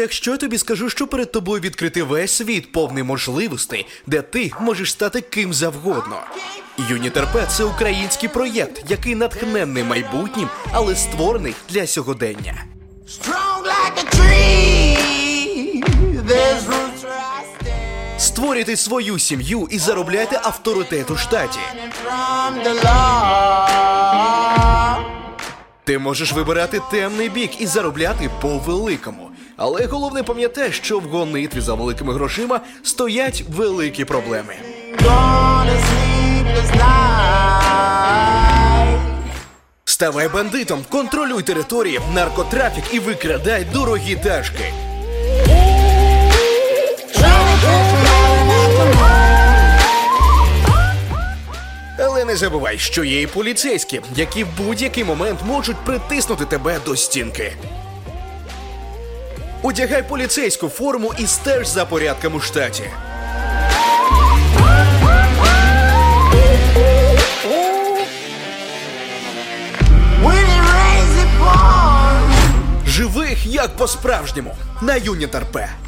якщо я тобі скажу, що перед тобою відкритий весь світ, повний можливостей, де ти можеш стати ким завгодно. Юніт РП – це український проєкт, який натхненний майбутнім, але створений для сьогодення. Створюйте свою сім'ю і заробляйте авторитет у штаті. Ти можеш вибирати темний бік і заробляти по-великому. Але головне пам'ятай, що в гонитві за великими грошима стоять великі проблеми. Ставай бандитом, контролюй території, наркотрафік і викрадай дорогі тачки. Але не забувай, що є і поліцейські, які в будь-який момент можуть притиснути тебе до стінки. Одягай поліцейську форму і стеж за порядком у штаті. Живих як по-справжньому на Юніт РП.